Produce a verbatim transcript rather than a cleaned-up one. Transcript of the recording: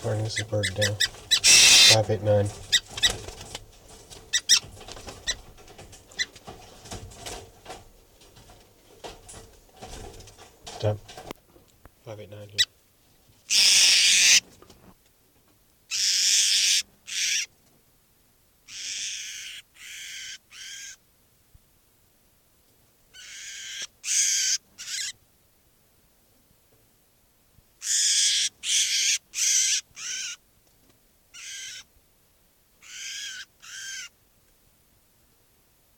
burning this bird down. five eight nine. Stop. five eight nine here.